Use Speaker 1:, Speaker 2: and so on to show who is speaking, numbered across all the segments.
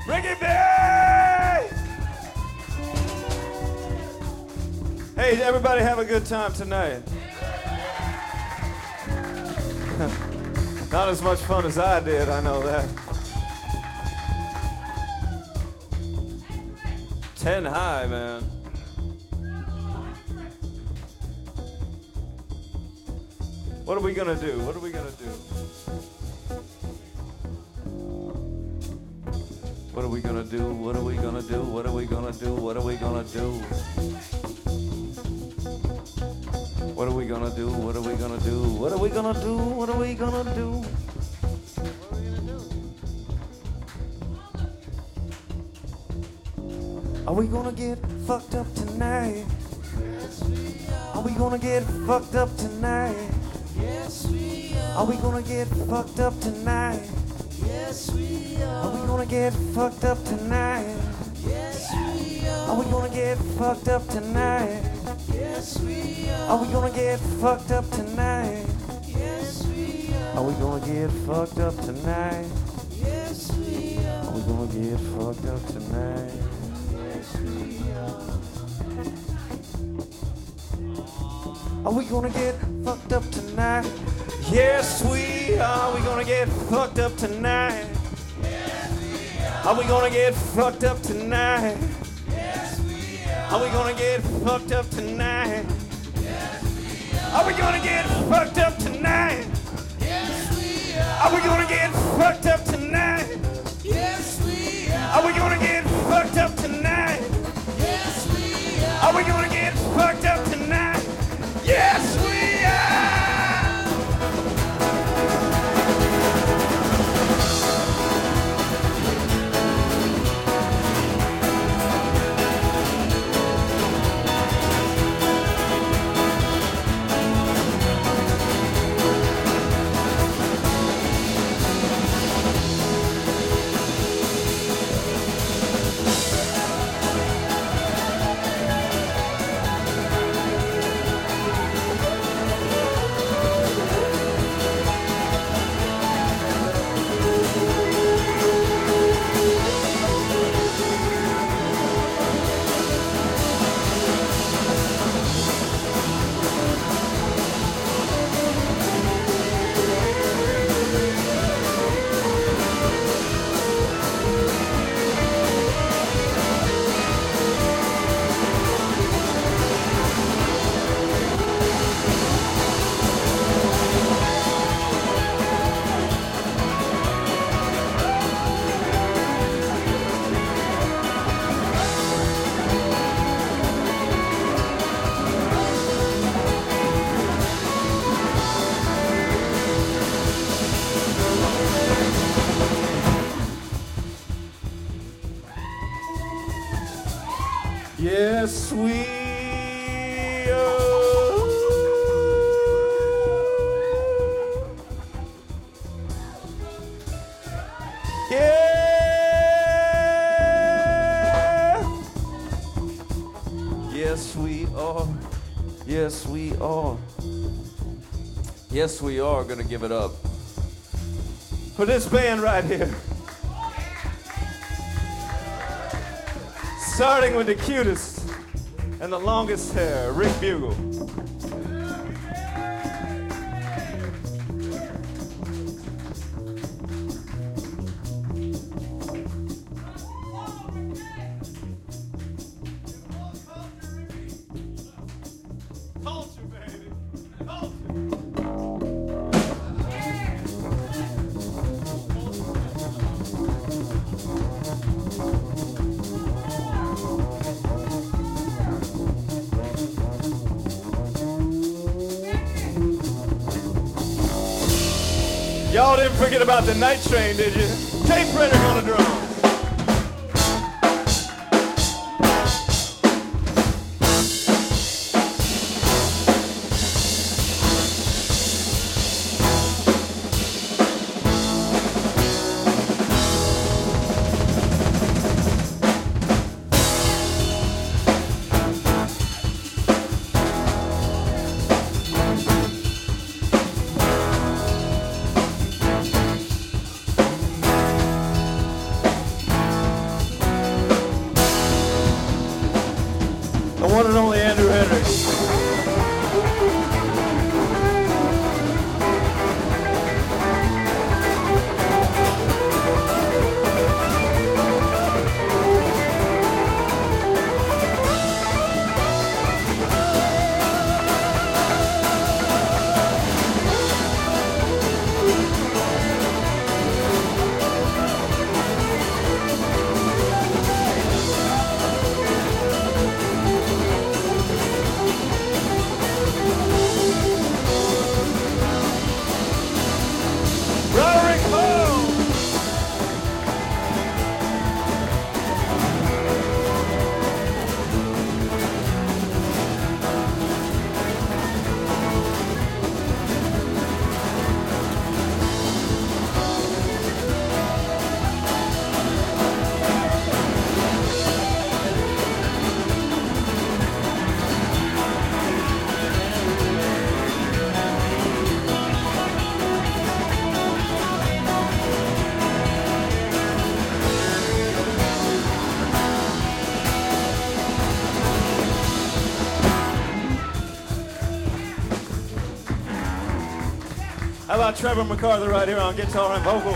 Speaker 1: Ricky Bay! Hey, everybody have a good time tonight. Not as much fun as I did, I know that. 10 high, man. What are we gonna do? What are we gonna do? What are we gonna do? What are we gonna do? What are we gonna do? What are we gonna do? What are we gonna do? What are we gonna do? What are we gonna do? What are we gonna do? Are we gonna get fucked up tonight? Are we gonna get fucked up tonight?
Speaker 2: Yes, we are.
Speaker 1: Are we gonna get fucked up tonight?
Speaker 2: Yes, we are.
Speaker 1: Are we gonna get fucked up tonight?
Speaker 2: Yes, we are.
Speaker 1: Are we gonna get fucked up tonight?
Speaker 2: Yes, we are.
Speaker 1: Are we gonna get fucked up tonight?
Speaker 2: Yes, we are.
Speaker 1: Are we gonna get fucked up tonight?
Speaker 2: Yes, we are.
Speaker 1: Are we gonna get fucked up tonight?
Speaker 2: Yes, we are.
Speaker 1: Are we gonna get fucked up tonight? Yes, we are. We gonna get fucked up tonight. Are we gonna get fucked up tonight?
Speaker 2: Yes, we are.
Speaker 1: Are we gonna get fucked up tonight?
Speaker 2: Yes, we are.
Speaker 1: Are we gonna get fucked up tonight?
Speaker 2: Yes, we are.
Speaker 1: Are we gonna get fucked up tonight?
Speaker 2: Yes, we are.
Speaker 1: Are we gonna get fucked up tonight?
Speaker 2: Yes, we are.
Speaker 1: Are we gonna get fucked up tonight? Yes, we are! Yes, we Yes, we are. Yes, we are. Yes, we are gonna give it up for this band right here. Starting with the cutest and the longest hair, Rick Bugle. Culture, baby. Culture. Y'all didn't forget about the night train, did you? Tape Printer on the drum. How about Trevor McCarthy right here on guitar and vocal?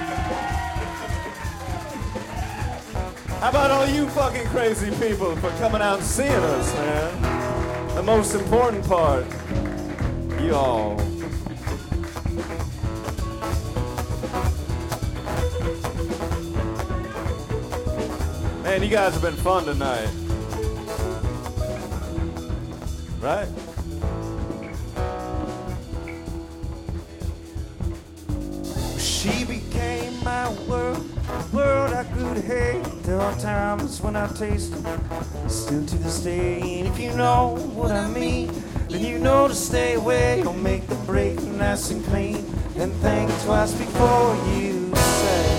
Speaker 1: How about all you fucking crazy people for coming out and seeing us, man? The most important part, you all. Man, you guys have been fun tonight. Right? She became my world I could hate. There are times when I taste it, still to this day. And if you know what I mean, then you know to stay away. Don't make the break nice and clean, and think twice before you say.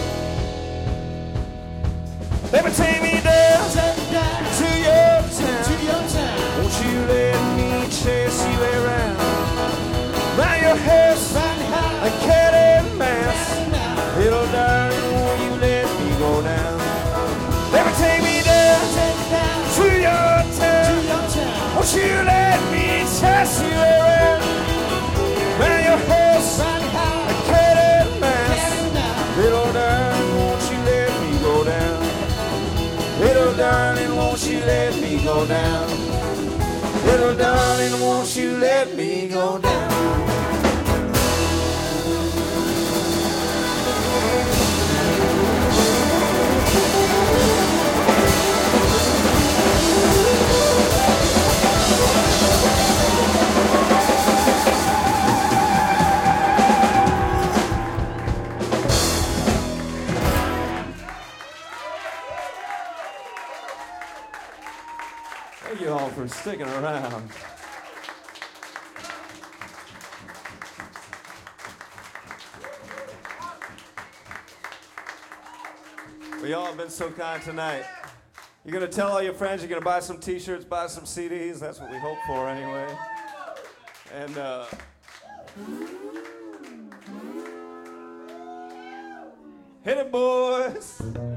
Speaker 1: Baby, take me down to your town. Won't you let me chase you around? Round your hips, a cat and mouse. Little darling, won't you let me go down? Baby, take me down to your town. Won't you let me chase you around? Round your hips, a cat and mouse. Little darling, won't you let me go down? Little darling, won't you let me go down? Little darling, won't you let me go down? Thank you all for sticking around. Well, y'all have been so kind tonight. You're going to tell all your friends, you're going to buy some t-shirts, buy some CDs. That's what we hope for anyway. And hit it, boys.